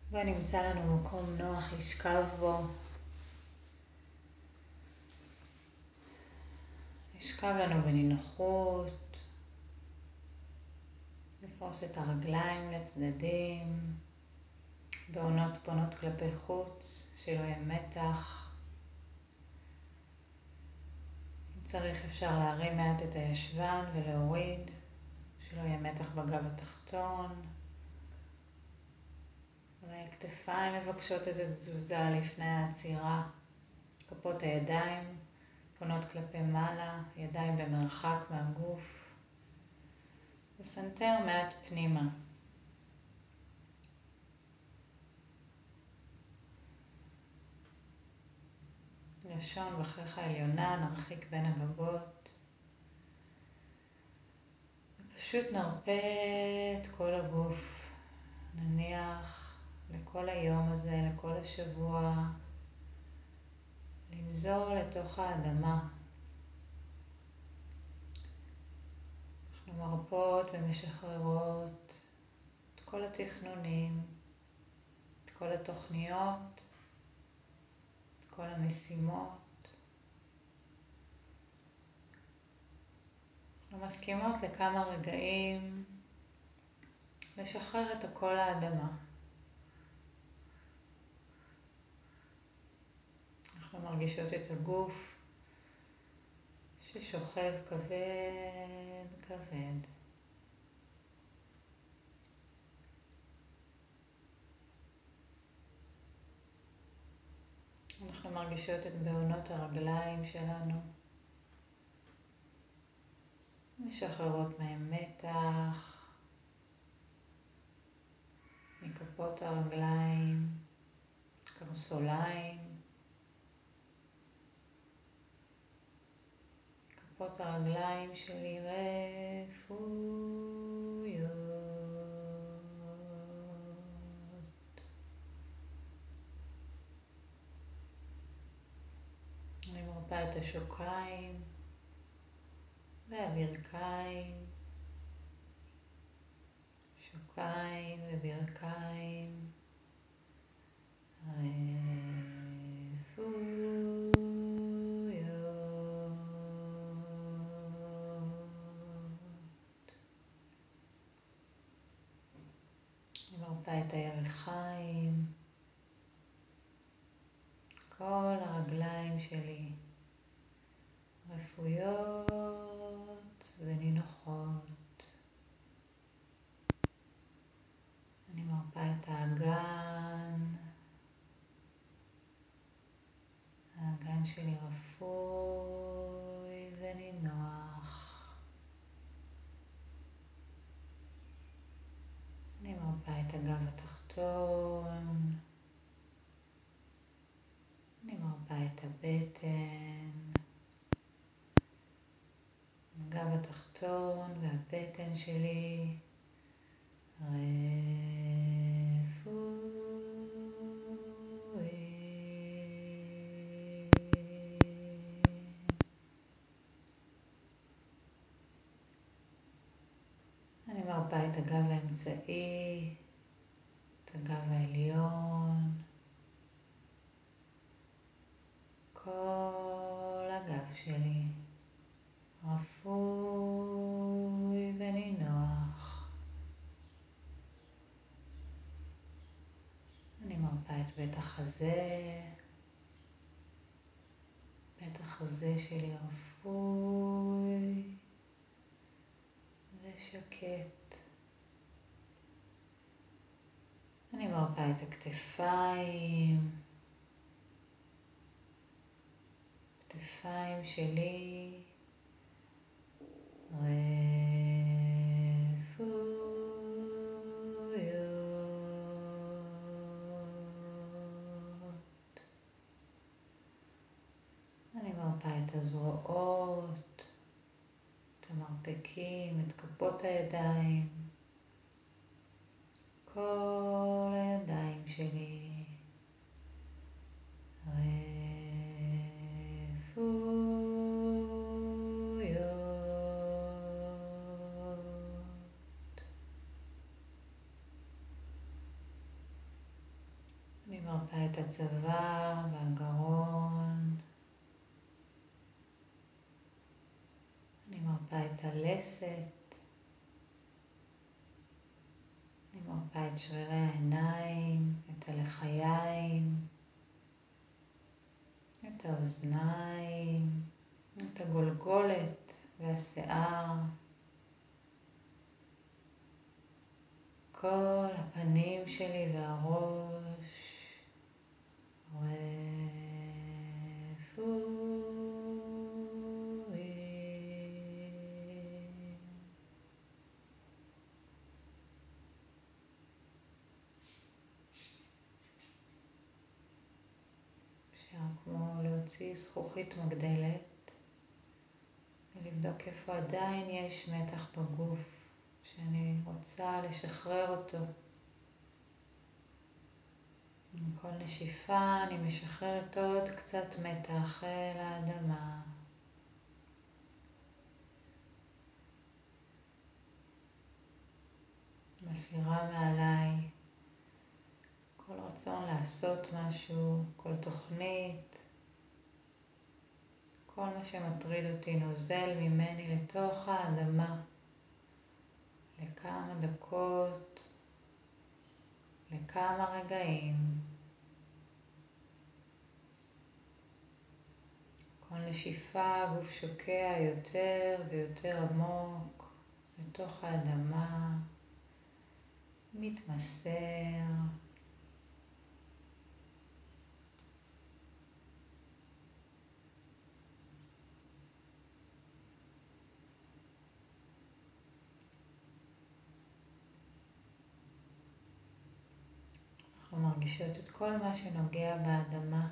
ונמצא לנו מקום נוח לשכב בו. לשכב לנו בנינוחות, לפרוס את הרגליים לצדדים, בעונות פונות כלפי חוץ, שלא יהיה מתח. אם צריך אפשר להרים מעט את הישבן ולהוריד, שלא יהיה מתח בגב התחתון. אולי הכתפיים מבקשות איזו תזוזה לפני העצירה. כפות הידיים פונות כלפי מעלה, ידיים במרחק מהגוף. וסנטר מעט פנימה. לשון בחרך העליונה, נרחיק בין הגבות. ופשוט נרפה את כל הגוף. נניח לכל היום הזה, לכל השבוע, לנזור לתוך האדמה. אנחנו מרפות ומשחררות את כל התכנונים, את כל התוכניות, את כל המשימות. אנחנו מסכימות לכמה רגעים לשחרר את הכל לאדמה. אנחנו מרגישות את הגוף ששוכב כבד כבד. אנחנו מרגישות את בעונות הרגליים שלנו. משחררות מהם מתח, מכפות הרגליים, קרסוליים. כפות הרגליים שלי רפויות. אני מרפאה את השוקיים והברכיים. שוקיים וברכיים. אני מרפאה את הירכיים. כל הרגליים שלי רפויות ונינוחות. אני מרפאה את האגן. האגן שלי רפוי ונינוח. אני מרפאה את הגב התחתון. אני מרפאה את הבטן. הגב התחתון והבטן שלי אני מרפאה את הגב האמצעי, את הגב העליון, כל הגב שלי רפוי ונינוח. אני מרפאה את בית החזה. בית החזה שלי רפוי ושקט. אני מרפאה את הכתפיים. הכתפיים שלי רפויות. אני מרפאה את הזרועות, את המרפקים, את כפות הידיים. כל הידיים שלי רפויות. מרפה את הצוואר והגרון. אני מרפה את הלסת. אני מרפה את שרירי העיניים, את הלחיים, את האוזניים, את הגולגולת והשיער. כל הפנים שלי והראש רפואיים. אפשר כמו להוציא זכוכית מגדלת ולבדוק איפה עדיין יש מתח בגוף שאני רוצה לשחרר אותו. עם כל נשיפה אני משחררת עוד קצת מתח אל האדמה. מסירה מעליי כל רצון לעשות משהו, כל תוכנית, כל מה שמטריד אותי נוזל ממני לתוך האדמה לכמה דקות, לכמה רגעים. כל נשיפה הגוף שוקע יותר ויותר עמוק לתוך האדמה, מתמסר. אנחנו מרגישות את כל מה שנוגע באדמה,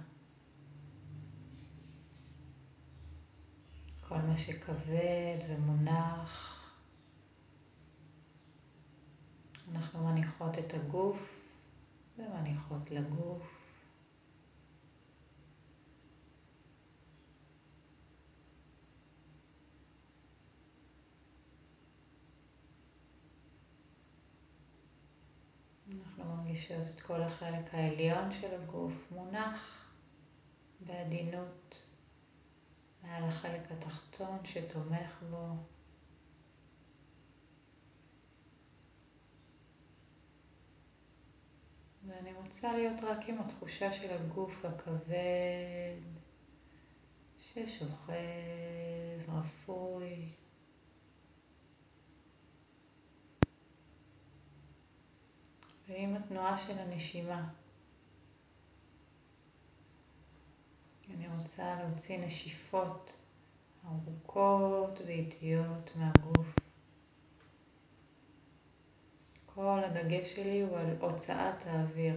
כל מה שכבד ומונח. אנחנו מניחות את הגוף ומניחות לגוף. אנחנו מרגישות את כל החלק העליון של הגוף מונח בעדינות מעל החלק התחתון שתומך בו. ואני רוצה להיות רק עם התחושה של הגוף הכבד ששוכב רפוי. ועם התנועה של הנשימה. אני רוצה להוציא נשיפות ארוכות ואיטיות מהגוף. כל הדגש שלי הוא על הוצאת האוויר.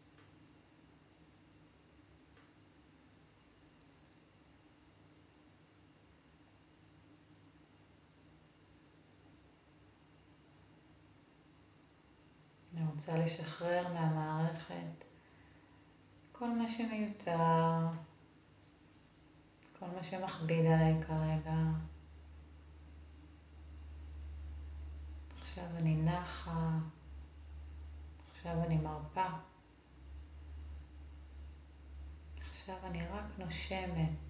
אני רוצה לשחרר מהמערכת כל מה שמיותר, כל מה שמכביד עליי כרגע. עכשיו אני נחה, עכשיו אני מרפה. עכשיו אני רק נושמת.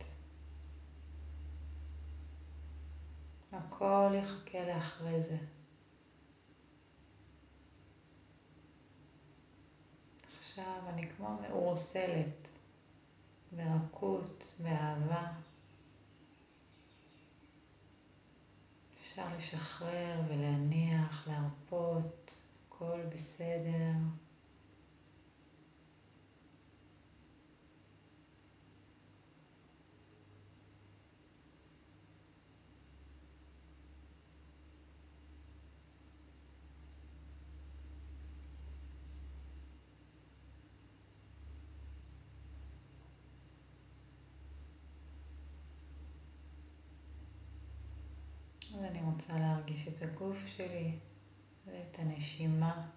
הכל יחכה לאחרי זה. עכשיו אני כמו מאורסלת, ברכות, באהבה. אפשר לשחרר ולהניח, להרפות, הכל בסדר. ואני רוצה להרגיש את הגוף שלי ואת הנשימה,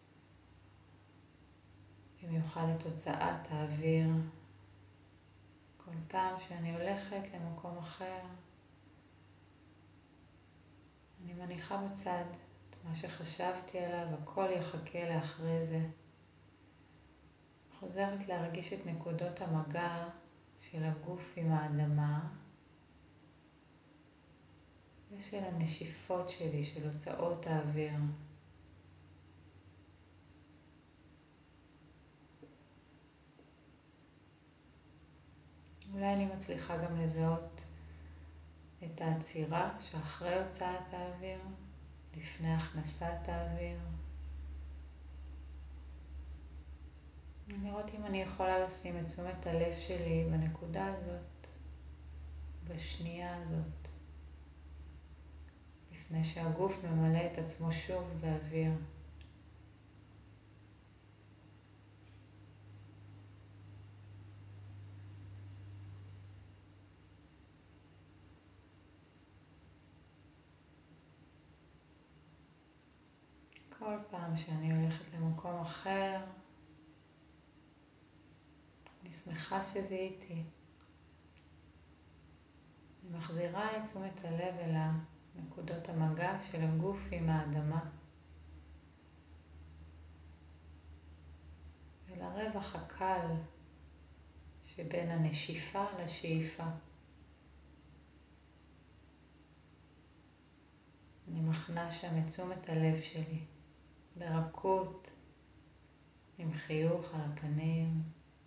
במיוחד את הוצאת האוויר. כל פעם שאני הולכת למקום אחר, אני מניחה בצד את מה שחשבתי עליו, הכל יחכה לאחרי זה. חוזרת להרגיש את נקודות המגע של הגוף עם האדמה ושל הנשיפות שלי, של הוצאות האוויר. אולי אני מצליחה גם לזהות את העצירה שאחרי הוצאת האוויר, לפני הכנסת האוויר. לראות אם אני יכולה לשים את תשומת הלב שלי בנקודה הזאת, בשנייה הזאת, לפני שהגוף ממלא את עצמו שוב באוויר. כל פעם שאני הולכת למקום אחר, אני שמחה שזיהיתי. אני מחזירה את תשומת הלב אל נקודות המגע של הגוף עם האדמה. ולרווח הקל שבין הנשיפה לשאיפה. אני מכנה שם את תשומת הלב שלי, ברכות, עם חיוך על הפנים.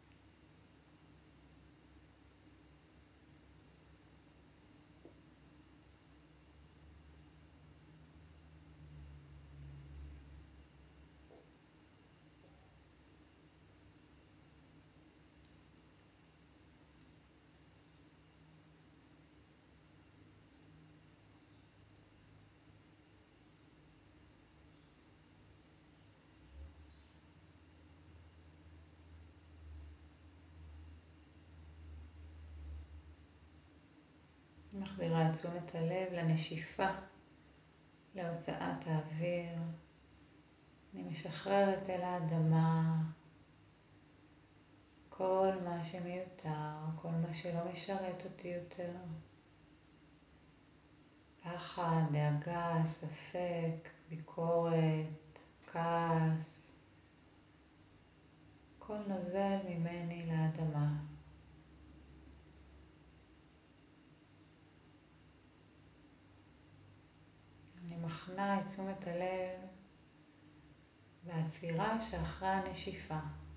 מחזירה את תשומת הלב לנשיפה, להוצאת האוויר. אני משחררת אל האדמה כל מה שמיותר, כל מה שלא משרת אותי יותר. פחד, דאגה, ספק, ביקורת, כעס. כל נוזל ממני לאדמה. אני מכנה את תשומת הלב והעצירה שאחרי הנשיפה.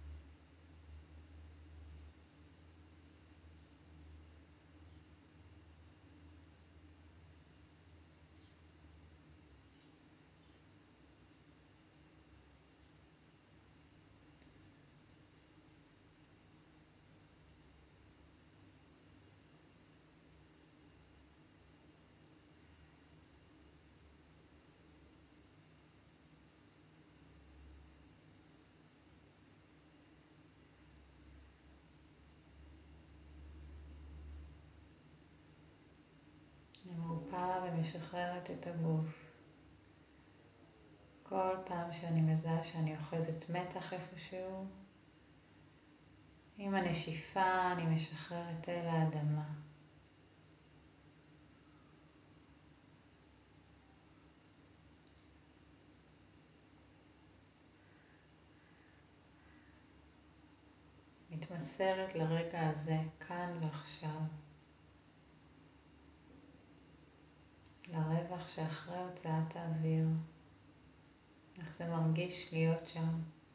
אני מרפה ומשחררת את הגוף. כל פעם שאני מזהה שאני אוחזת מתח איפשהו, עם הנשיפה אני משחררת אל האדמה. מתמסרת לרגע הזה, כאן ועכשיו. לרווח שאחרי הוצאת האוויר. איך זה מרגיש להיות שם.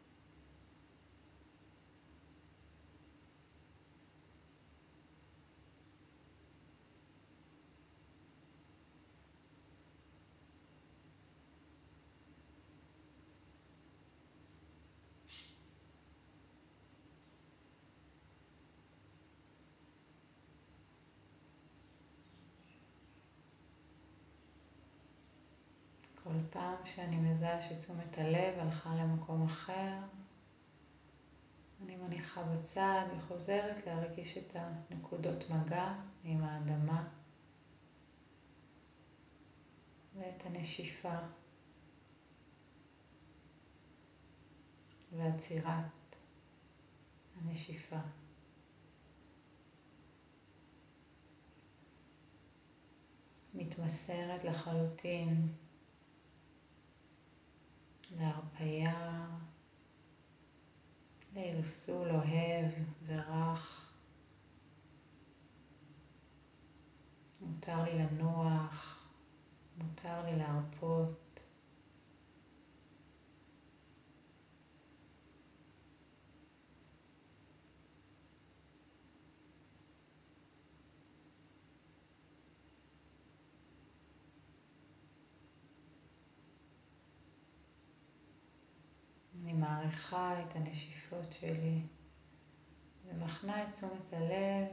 כל פעם שאני מזהה שתשומת הלב הלכה למקום אחר, אני מניחה בצד וחוזרת להרגיש את הנקודות מגע עם האדמה ואת הנשיפה ועצירת הנשיפה. מתמסרת לחלוטין להרפיה, פרסול אוהב ורך. מותר לי לנוח, מותר לי להרפות. אני מעריכה את הנשיפות שלי ומכנה את תשומת הלב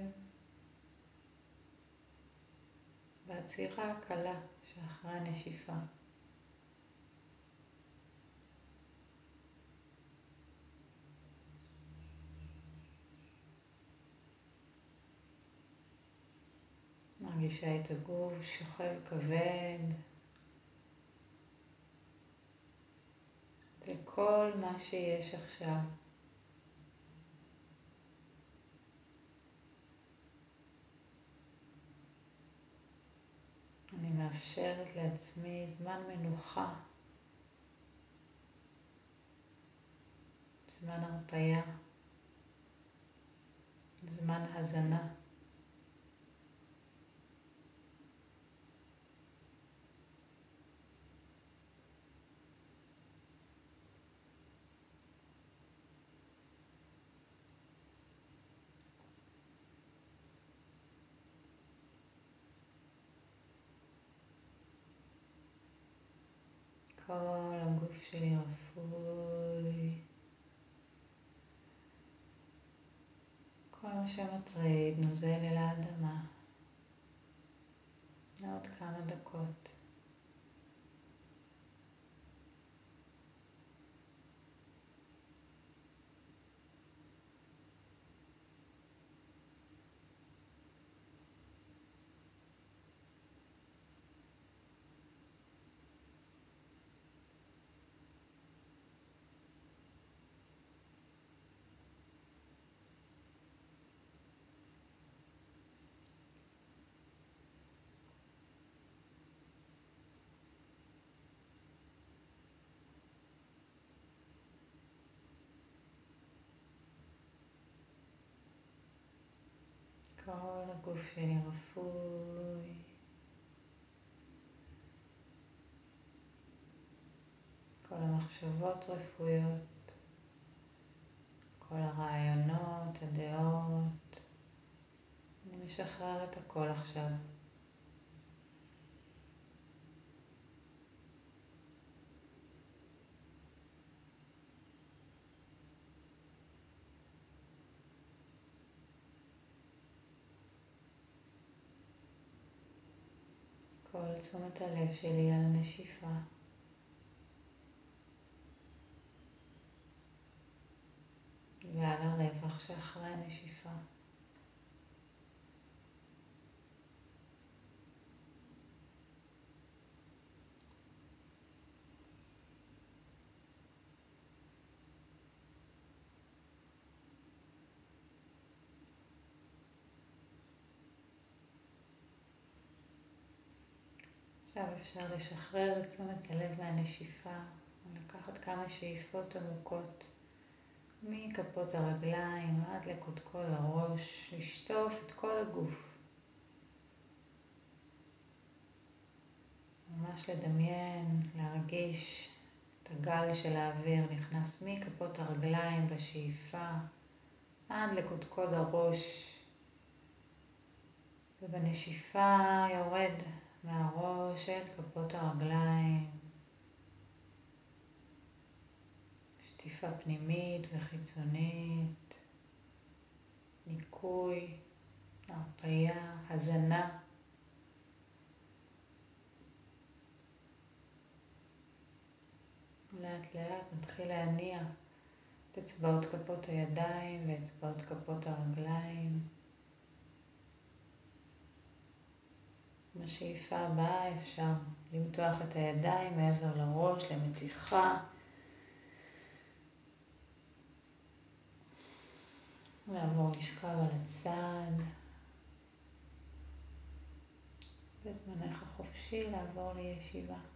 בעצירה הקלה שאחרי הנשיפה. מרגישה את הגוף שוכב כבד. זה כל מה שיש עכשיו. אני מאפשרת לעצמי זמן מנוחה, זמן הרפייה, זמן הזנה. כל הגוף שלי רפוי. כל מה שמטריד נוזל אל האדמה. עוד כמה דקות. כל הגוף שלי רפוי. כל המחשבות רפויות. כל הרעיונות, הדעות. אני משחררת הכל עכשיו. כל תשומת הלב שלי על הנשיפה. ועל הרווח שאחרי הנשיפה. עכשיו אפשר לשחרר את תשומת הלב מהנשיפה ולקחת כמה שאיפות עמוקות מכפות הרגליים עד לקודקוד הראש, לשטוף את כל הגוף. ממש לדמיין, להרגיש את הגל של האוויר נכנס מכפות הרגליים בשאיפה עד לקודקוד הראש, ובנשיפה יורד מהראש אל כפות הרגליים. שטיפה פנימית וחיצונית, ניקוי, הרפייה, הזנה. לאט לאט נתחיל להניע את אצבעות כפות הידיים ואצבעות כפות הרגליים. בשאיפה הבאה אפשר למתוח את הידיים מעבר לראש למתיחה. לעבור לשכב על הצד. בזמנך החופשי לעבור לישיבה.